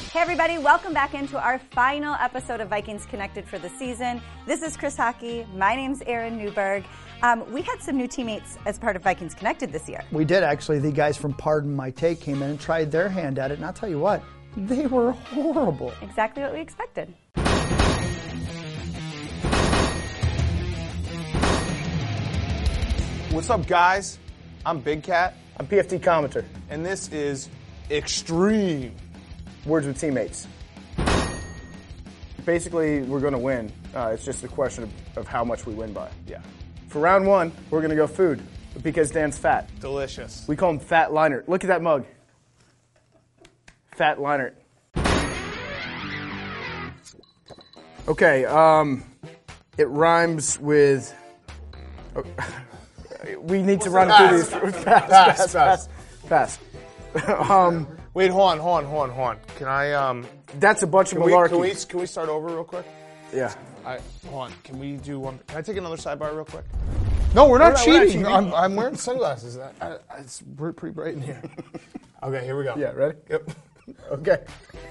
Hey everybody, welcome back into our final episode of Vikings Connected for the season. This is Chris Hockey. My name's Erin Newberg. We had some new teammates as part of Vikings Connected this year. We did, actually. The guys from Pardon My Take came in and tried their hand at it, and I'll tell you what, they were horrible. Exactly what we expected. What's up, guys? I'm Big Cat. I'm PFT Commenter. And this is Extreme Words with Teammates. Basically, we're going to win. It's just a question of how much we win by. Yeah. For round one, we're going to go food because Dan's fat. Delicious. We call him Fat Leinert. Look at that mug. Fat Leinert. Okay, it rhymes with... we need to run through these. Pass. Wait, hold on. Can I, That's a bunch of malarkey. Can we start over real quick? Yeah. Hold on. Can we do one? Can I take another sidebar real quick? No, we're not cheating. I'm wearing sunglasses. It's pretty bright in here. Okay, here we go. Yeah, ready? Yep. Okay.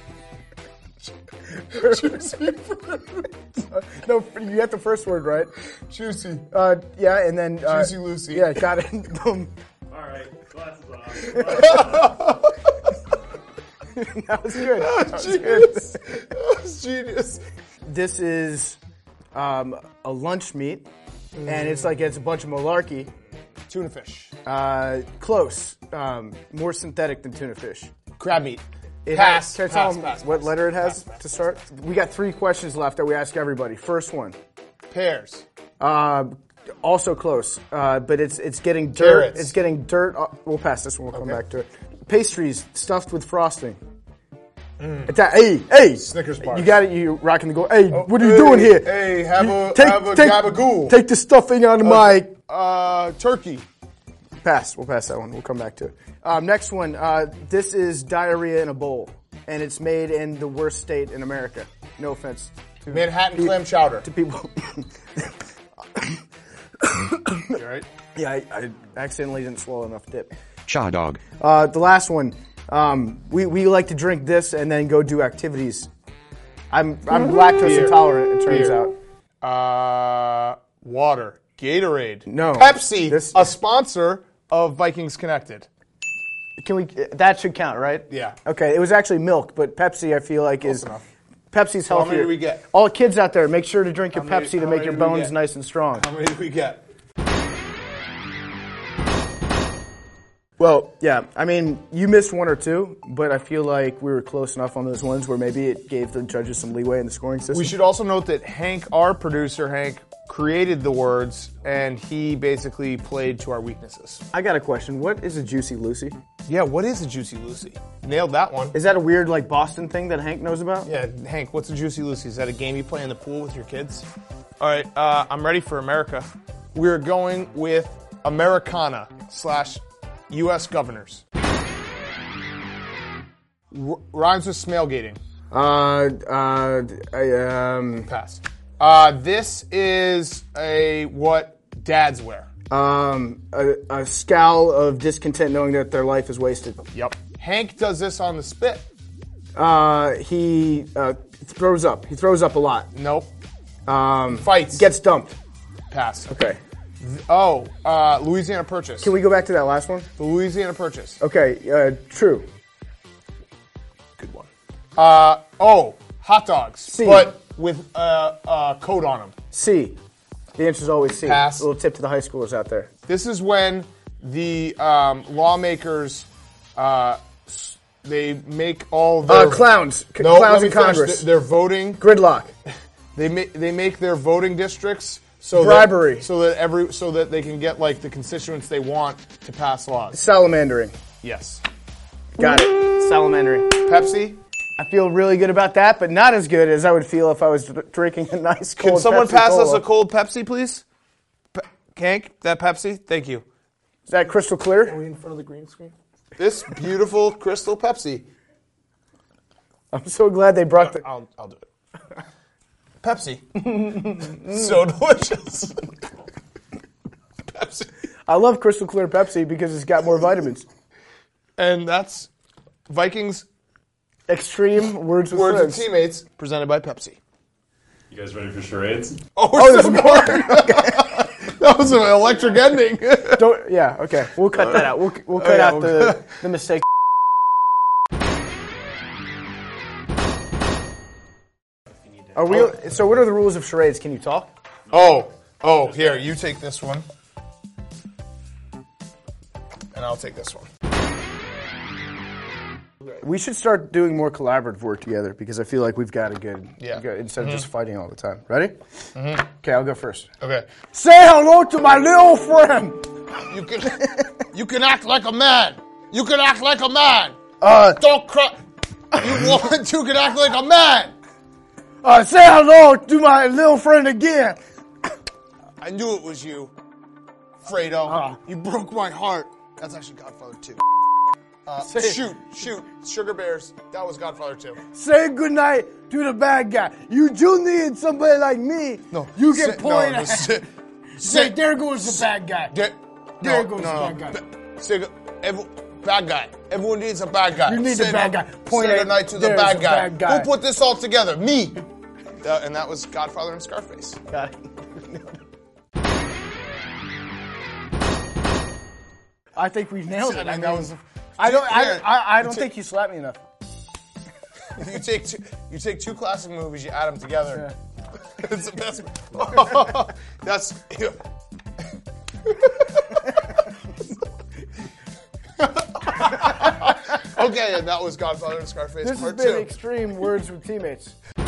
Juicy. No, you got the first word right. Juicy. Yeah, and then... Juicy Lucy. Yeah, got it. Boom. All right, glasses That was good. That was genius. This is a lunch meat, and it's a bunch of malarkey. Tuna fish. Close. More synthetic than tuna fish. Crab meat. Can I tell them pass. what letter it has to start? We got 3 questions left that we ask everybody. First one. Pears. Also close, but it's getting dirt. Carrots. It's getting dirt. We'll pass this one. We'll come back to it. Pastries stuffed with frosting. Hey! Snickers bar. You got it. You rocking the goal. Hey, what are you doing here? Hey, have a gabagool. Take the stuffing out of my turkey. Pass. We'll pass that one. We'll come back to it. Next one. This is diarrhea in a bowl, and it's made in the worst state in America. No offense. Manhattan clam chowder. To people. You all right? Yeah, I accidentally didn't swallow enough dip. Chaw dog. The last one. We like to drink this and then go do activities. I'm lactose intolerant, it turns out. Water. Gatorade. No. Pepsi, a sponsor of Vikings Connected. That should count, right? Yeah. Okay, it was actually milk, but Pepsi I feel like is enough. Pepsi's healthier. How many do we get? All the kids out there, make sure to drink your How many- Pepsi to how make many your do we bones get? nice and strong. How many did we get? Well, yeah, I mean, you missed 1 or 2, but I feel like we were close enough on those ones where maybe it gave the judges some leeway in the scoring system. We should also note that Hank, our producer, Hank, created the words, and he basically played to our weaknesses. I got a question. What is a Juicy Lucy? Yeah, what is a Juicy Lucy? Nailed that one. Is that a weird, Boston thing that Hank knows about? Yeah, Hank, what's a Juicy Lucy? Is that a game you play in the pool with your kids? All right, I'm ready for America. We're going with Americana / U.S. governors. Rhymes with smailgating. Pass. This is what dads wear. A scowl of discontent knowing that their life is wasted. Yep. Hank does this on the spit. He throws up. He throws up a lot. Nope. Fights. Gets dumped. Pass. Okay. Louisiana Purchase. Can we go back to that last one? The Louisiana Purchase. Okay, true. Good one. Hot dogs. C. But with a coat on them. C. The answer is always C. Pass. A little tip to the high schoolers out there. This is when the lawmakers they make all their clowns. No, Clowns let me in finish. Congress. They're voting. Gridlock. They make their voting districts so Bribery. that they can get the constituents they want to pass laws. Salamandering. Yes. Got it. Salamandering. Pepsi. I feel really good about that, but not as good as I would feel if I was drinking a nice cold Can someone Pepsi pass us Cola. a cold Pepsi, please? Hank, that Pepsi? Thank you. Is that crystal clear? Are we in front of the green screen? This beautiful crystal Pepsi. I'm so glad they brought the... I'll do it. Pepsi. So delicious. Pepsi. I love crystal clear Pepsi because it's got more vitamins. And that's Vikings Extreme Words with Words Friends. with Teammates, presented by Pepsi. You guys ready for charades? Oh, there's more. That was an electric ending. Okay. We'll cut that out. We'll cut out the mistake. So what are the rules of charades? Can you talk? Here, you take this one. And I'll take this one. We should start doing more collaborative work together because I feel like we've got a good, instead of just fighting all the time. Ready? Okay, I'll go first. Okay. Say hello to my little friend. You can act like a man. You can act like a man. Don't cry. You can act like a man. Say hello to my little friend again. I knew it was you, Fredo. You broke my heart. That's actually Godfather 2. Shoot. Sugar Bears. That was Godfather 2. Say goodnight to the bad guy. You do need somebody like me. No. You get pointed at. Say, there goes the bad guy. There goes the bad guy. Say, bad guy. Everyone needs a bad guy. You need the bad guy. Say goodnight to the bad guy. Who put this all together? Me. And that was Godfather and Scarface. Got it. I think we nailed it. I don't think you slapped me enough. You take two classic movies, you add them together. Yeah. It's the best. That's. Okay, and that was Godfather and Scarface This Part has been 2. Extreme Words with Teammates.